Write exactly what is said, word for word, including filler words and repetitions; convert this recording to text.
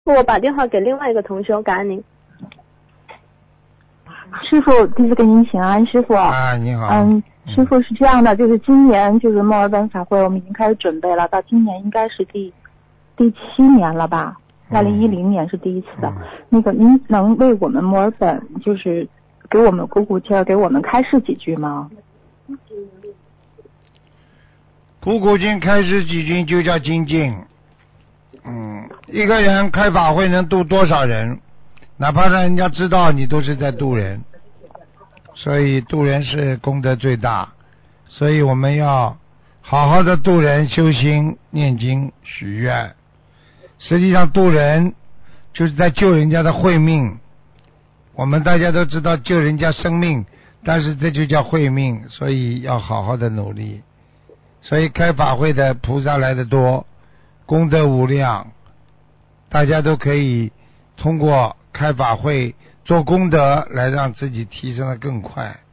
我把电话给另外一个同学，我感恩您。 师傅，弟子给您请安，师傅。 啊，你好。 嗯，师傅是这样的，就是今年就是墨尔本法会，我们已经开始准备了，到今年应该是第第七年了吧？二零一零年是第一次的。 嗯、 那个，您能为我们墨尔本就是给我们鼓鼓劲儿，给我们开示几句吗？ 鼓鼓劲，开示几句就叫精进。嗯，一个人开法会能度多少人？哪怕让人家知道你都是在度人，所以度人是功德最大，所以我们要好好的度人，修心、念经、许愿。实际上度人就是在救人家的慧命，我们大家都知道救人家生命，但是这就叫慧命，所以要好好的努力。所以开法会的菩萨来得多，功德无量，大家都可以通过开法会做功德来让自己提升得更快。